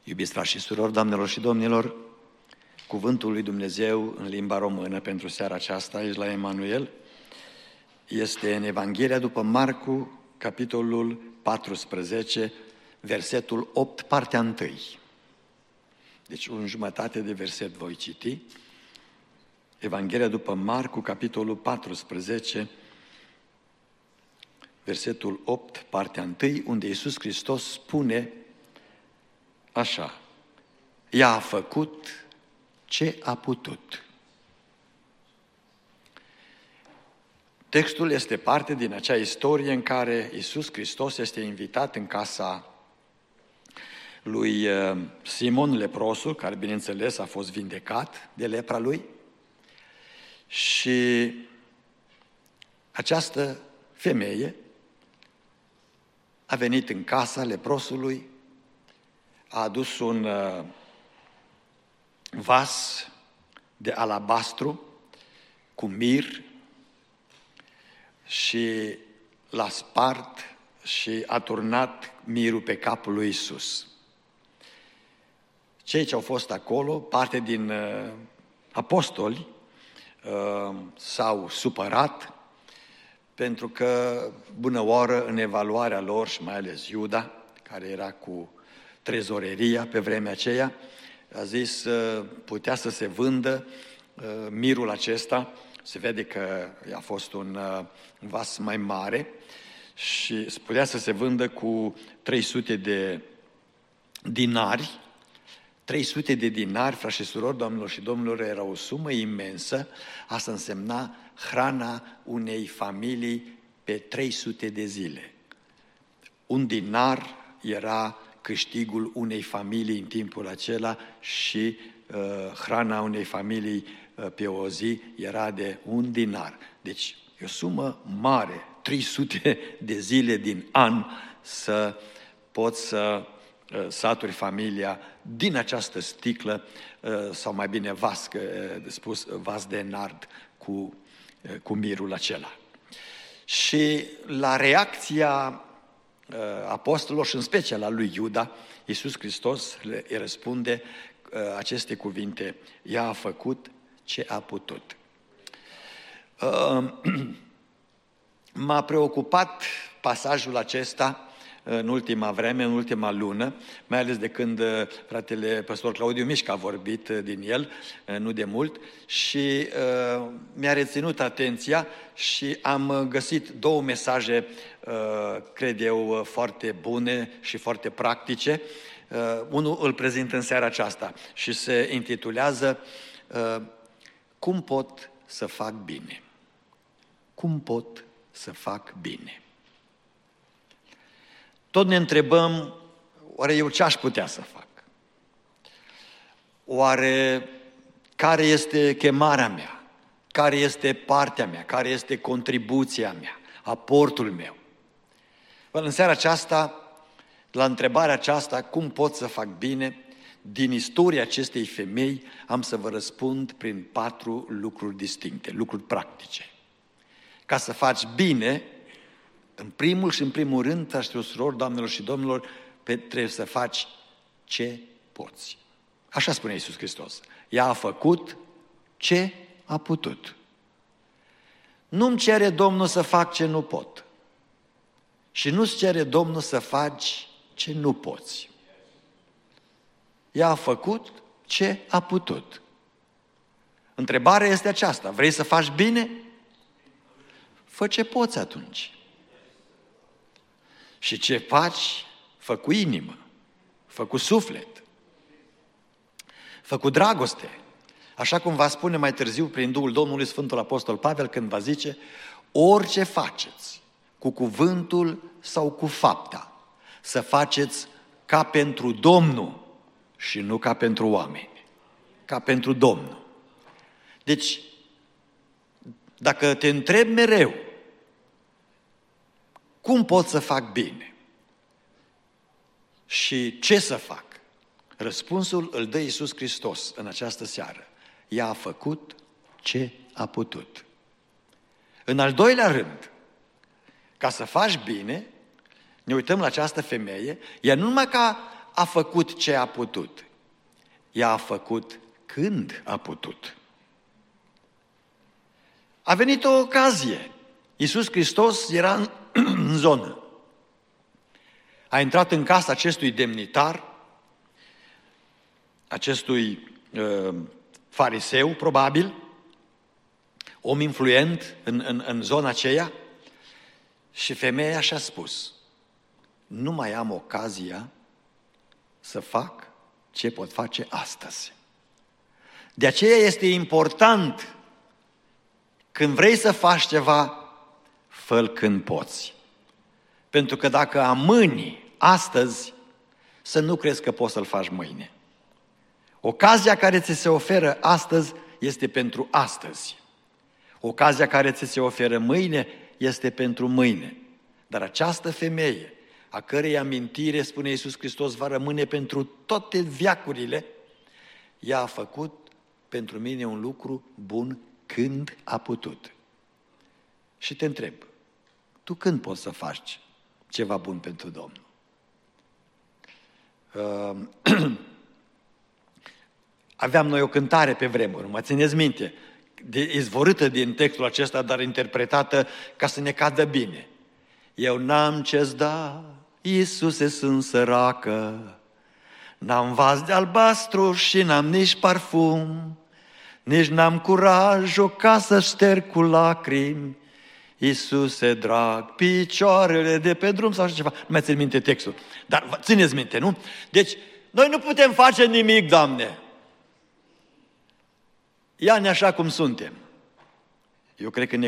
Iubiți frați și surori, doamnelor și domnilor, cuvântul lui Dumnezeu în limba română pentru seara aceasta aici la Emanuel este în Evanghelia după Marcu, capitolul 14, versetul 8, partea 1. Deci un jumătate de verset voi citi. Evanghelia după Marcu, capitolul 14, versetul 8, partea 1, unde Iisus Hristos spune așa: ea a făcut ce a putut. Textul este parte din acea istorie în care Iisus Hristos este invitat în casa lui Simon leprosul, care bineînțeles a fost vindecat de lepra lui, și această femeie a venit în casa leprosului, a adus un vas de alabastru cu mir și l-a spart și a turnat mirul pe capul lui Iisus. Cei ce au fost acolo, parte din apostoli, s-au supărat pentru că, bună oară, în evaluarea lor și mai ales Iuda, care era cu trezoreria pe vremea aceea, a zis putea să se vândă mirul acesta. Se vede că a fost un vas mai mare și putea să se vândă cu 300 de dinari. 300 de dinari, frați și surori, doamnelor și domnilor, era o sumă imensă. Asta însemna hrana unei familii pe 300 de zile. Un dinar era câștigul unei familii în timpul acela și hrana unei familii pe o zi era de 1 dinar. Deci e o sumă mare, 300 de zile din an să poți să saturi familia din această sticlă, sau mai bine vas, spus vas de nard cu mirul acela. Și la reacția apostolilor și în special a lui Iuda, Iisus Hristos îi răspunde aceste cuvinte: ea a făcut ce a putut. M-a preocupat pasajul acesta în ultima vreme, în ultima lună, mai ales de când fratele păstor Claudiu Mișca a vorbit din el, nu de mult, și mi-a reținut atenția și am găsit 2 mesaje, cred eu, foarte bune și foarte practice. Unul îl prezint în seara aceasta și se intitulează Cum pot să fac bine? Cum pot să fac bine? Tot ne întrebăm, oare eu ce aș putea să fac? Oare care este chemarea mea? Care este partea mea? Care este contribuția mea? Aportul meu? În seara aceasta, la întrebarea aceasta, cum pot să fac bine, din istoria acestei femei, am să vă răspund prin 4 lucruri distincte, lucruri practice. Ca să faci bine, în primul rând, frați și surori, doamnelor și domnilor, trebuie să faci ce poți. Așa spune Iisus Hristos. Ea a făcut ce a putut. Nu-mi cere Domnul să fac ce nu pot. Și nu-ți cere Domnul să faci ce nu poți. Ea a făcut ce a putut. Întrebarea este aceasta: vrei să faci bine? Fă ce poți atunci. Și ce faci, fă cu inimă, fă cu suflet, fă cu dragoste. Așa cum va spune mai târziu prin Duhul Domnului Sfântul Apostol Pavel când va zice: orice faceți, cu cuvântul sau cu fapta, să faceți ca pentru Domnul și nu ca pentru oameni, ca pentru Domnul. Deci, dacă te întrebi mereu, cum pot să fac bine? Și ce să fac? Răspunsul îl dă Iisus Hristos în această seară. Ea a făcut ce a putut. În al doilea rând, ca să faci bine, ne uităm la această femeie, ea nu numai că a făcut ce a putut. Ea a făcut când a putut. A venit o ocazie. Iisus Hristos era în zonă. A intrat în casa acestui demnitar, acestui fariseu, probabil, om influent în zona aceea, și femeia și-a spus: nu mai am ocazia să fac ce pot face astăzi. De aceea este important, când vrei să faci ceva, fă-l când poți. Pentru că dacă amâni astăzi, să nu crezi că poți să-l faci mâine. Ocazia care ți se oferă astăzi este pentru astăzi. Ocazia care ți se oferă mâine este pentru mâine. Dar această femeie, a cărei amintire, spune Iisus Hristos, va rămâne pentru toate veacurile, ea a făcut pentru mine un lucru bun când a putut. Și te întreb, tu când poți să faci ceva bun pentru Domnul? Aveam noi o cântare pe vremuri, mă țineți minte, izvorâtă din textul acesta, dar interpretată ca să ne cadă bine. Eu n-am ce-ți da, Iisuse, sunt săracă, n-am vas de albastru și n-am nici parfum, nici n-am curaj o casă șterg cu lacrimi. Iisuse drag, picioarele de pe drum sau ceva. Nu mai țin minte textul, dar țineți minte, nu? Deci, noi nu putem face nimic, Doamne. Ia-ne așa cum suntem. Eu cred că ne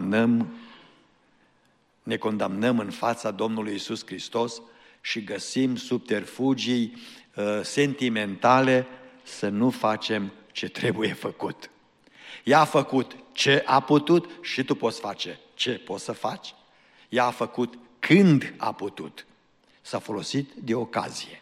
condamnăm în fața Domnului Iisus Hristos și găsim subterfugii sentimentale să nu facem ce trebuie făcut. Ea a făcut ce a putut și tu poți face ce poți să faci. Ea a făcut când a putut. S-a folosit de ocazie.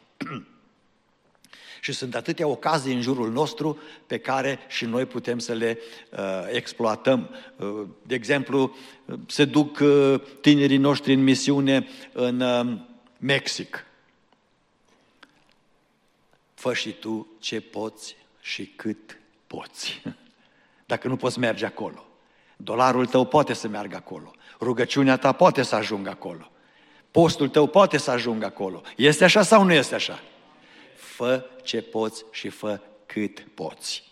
Și sunt atâtea ocazii în jurul nostru pe care și noi putem să le exploatăm. De exemplu, se duc tinerii noștri în misiune în Mexic. Fă și tu ce poți și cât poți. Dacă nu poți merge acolo. Dolarul tău poate să meargă acolo. Rugăciunea ta poate să ajungă acolo. Postul tău poate să ajungă acolo. Este așa sau nu este așa? Fă ce poți și fă cât poți.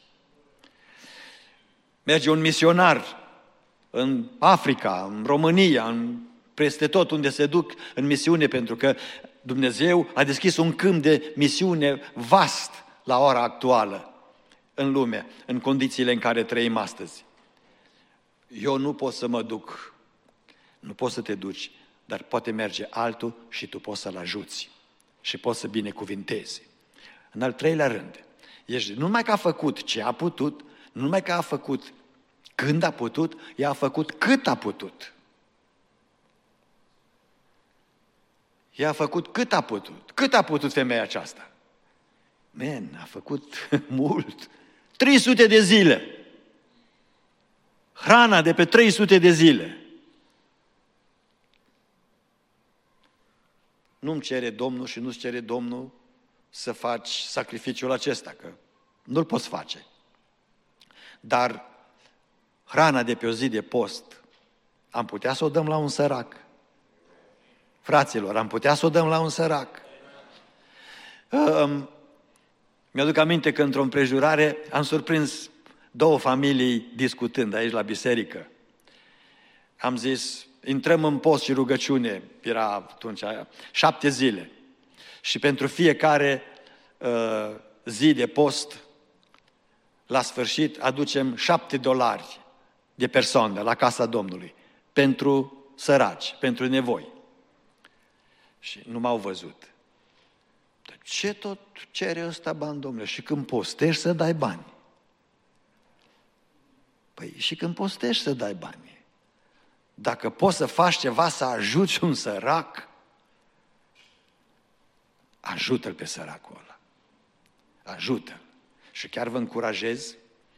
Merge un misionar în Africa, în România, peste tot unde se duc în misiune, pentru că Dumnezeu a deschis un câmp de misiune vast la ora actuală în lume, în condițiile în care trăim astăzi. Eu nu pot să mă duc, nu poți să te duci, dar poate merge altul și tu poți să-l ajuți și poți să binecuvintezi. În al treilea rând, nu numai că a făcut ce a putut, nu numai că a făcut când a putut, ea a făcut cât a putut. Ea a făcut cât a putut. Cât a putut femeia aceasta? A făcut mult. 300 de zile. Hrana de pe 300 de zile. Nu-mi cere Domnul și nu-ți cere Domnul să faci sacrificiul acesta, că nu-l poți face. Dar hrana de pe o zi de post, am putea să o dăm la un sărac. Fraților, am putea să o dăm la un sărac. Mi-aduc aminte că într-o împrejurare am surprins două familii discutând aici la biserică. Am zis, intrăm în post și rugăciune, era atunci 7 zile. Și pentru fiecare zi de post, la sfârșit, aducem $7 de persoană la casa Domnului, pentru săraci, pentru nevoi. Și nu m-au văzut. Dar ce tot cere ăsta bani, Domnule? Și când postești să dai bani. Păi și când postești să dai bani. Dacă poți să faci ceva să ajuți un sărac, ajută-l pe săracul ăla. Ajută-l. Și chiar vă încurajez,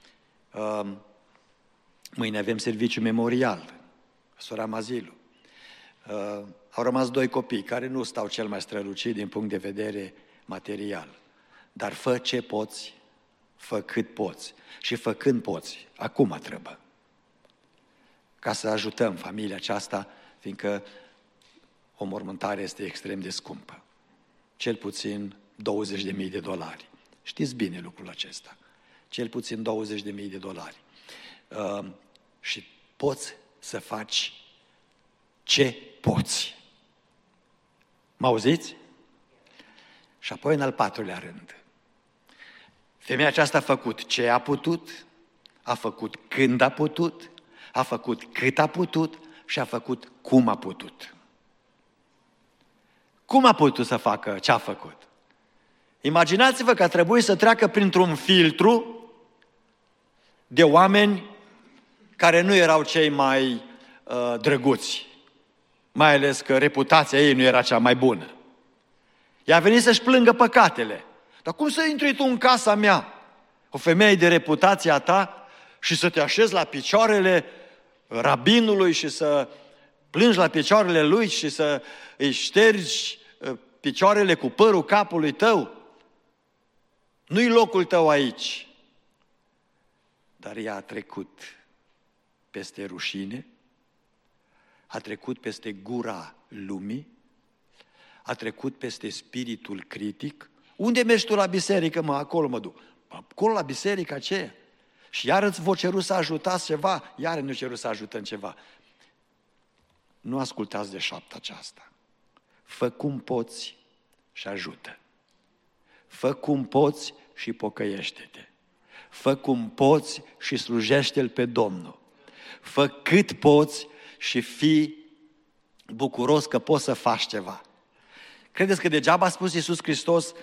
mâine avem serviciu memorial, sora Mazilu. Au rămas 2 copii care nu stau cel mai strălucit din punct de vedere material. Dar fă ce poți, fă cât poți și fă când poți. Acum trebuie. Ca să ajutăm familia aceasta, fiindcă o mormântare este extrem de scumpă. Cel puțin $20.000. Știți bine lucrul acesta. Cel puțin $20.000. Și poți să faci ce poți. Mă auziți? Și apoi în al patrulea rând. Femeia aceasta a făcut ce a putut, a făcut când a putut, a făcut cât a putut și a făcut cum a putut. Cum a putut să facă ce a făcut? Imaginați-vă că a trebuit să treacă printr-un filtru de oameni care nu erau cei mai drăguți, mai ales că reputația ei nu era cea mai bună. Ea a venit să-și plângă păcatele. Dar cum să intri tu în casa mea, o femeie de reputația ta, și să te așezi la picioarele rabinului și să plângi la picioarele lui și să îi ștergi picioarele cu părul capului tău? Nu-i locul tău aici. Dar ea a trecut peste rușine, a trecut peste gura lumii, a trecut peste spiritul critic. Unde mergi tu la biserică, mă? Acolo mă duc. Acolo la biserică aceea. Și iar îți vă ceru să ajutați ceva, iar nu ceru să ajutăm ceva. Nu ascultați de șapta aceasta. Fă cum poți și ajută. Fă cum poți și pocăiește-te. Fă cum poți și slujește-L pe Domnul. Fă cât poți și fii bucuros că poți să faci ceva. Credeți că degeaba a spus Iisus Hristos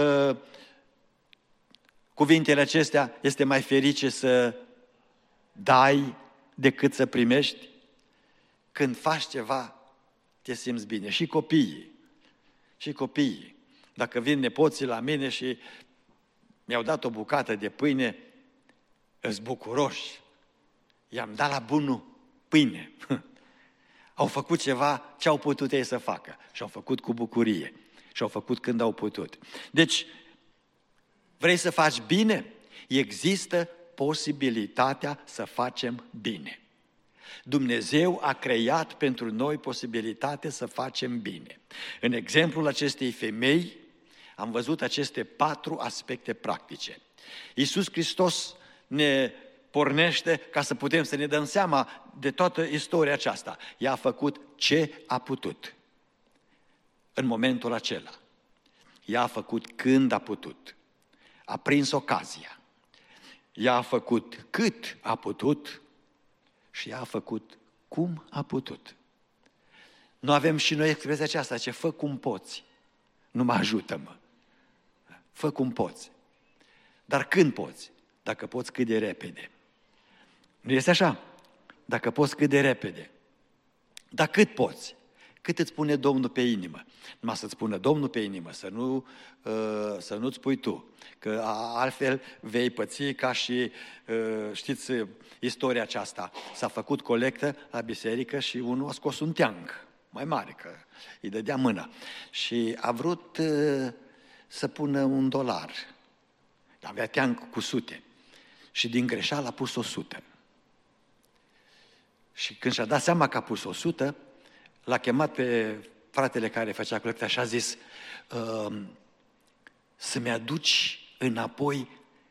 cuvintele acestea? Este mai ferice să dai decât să primești? Când faci ceva, te simți bine. Și copiii. Dacă vin nepoții la mine și mi-au dat o bucată de pâine, îs bucuroși. I-am dat la bunul pâine. Au făcut ceva ce au putut ei să facă. Și au făcut cu bucurie. Și au făcut când au putut. Deci, vrei să faci bine? Există posibilitatea să facem bine. Dumnezeu a creat pentru noi posibilitatea să facem bine. În exemplul acestei femei, am văzut aceste 4 aspecte practice. Iisus Hristos ne pornește ca să putem să ne dăm seama de toată istoria aceasta. Ea a făcut ce a putut în momentul acela. Ea a făcut când a putut. A prins ocazia. Ea a făcut cât a putut și ea a făcut cum a putut. Nu avem și noi expresia aceasta, ce fă cum poți. Nu mă ajută-mă. Fă cum poți. Dar când poți? Dacă poți cât de repede. Nu este așa? Dacă poți cât de repede. Dar cât poți? Cât îți pune Domnul pe inimă? Numai să-ți pună Domnul pe inimă, să nu-ți pui tu. Că altfel vei păți ca și, știți, istoria aceasta. S-a făcut colectă la biserică și unul a scos un teanc mai mare, că îi dădea mâna. Și a vrut să pună $1. Avea teanc cu sute. Și din greșeală a pus 100. Și când și-a dat seama că a pus 100, l-a chemat pe fratele care făcea colecta și a zis: să-mi aduci înapoi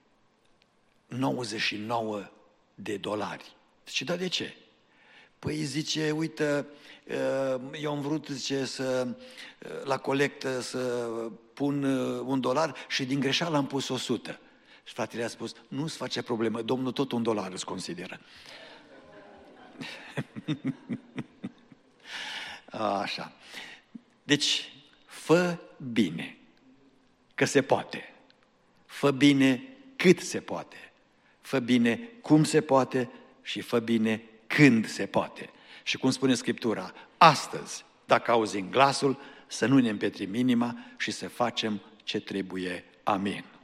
$99. Și da, de ce? Păi zice, uite, eu am vrut, zice, la colectă să pun $1 și din greșeală am pus 100. Și fratele a spus: nu-ți face problemă, Domnul tot $1 îți consideră. Așa. Deci, fă bine, că se poate. Fă bine cât se poate. Fă bine cum se poate și fă bine când se poate. Și cum spune Scriptura, astăzi, dacă auzim glasul, să nu ne împetrim inima și să facem ce trebuie. Amin.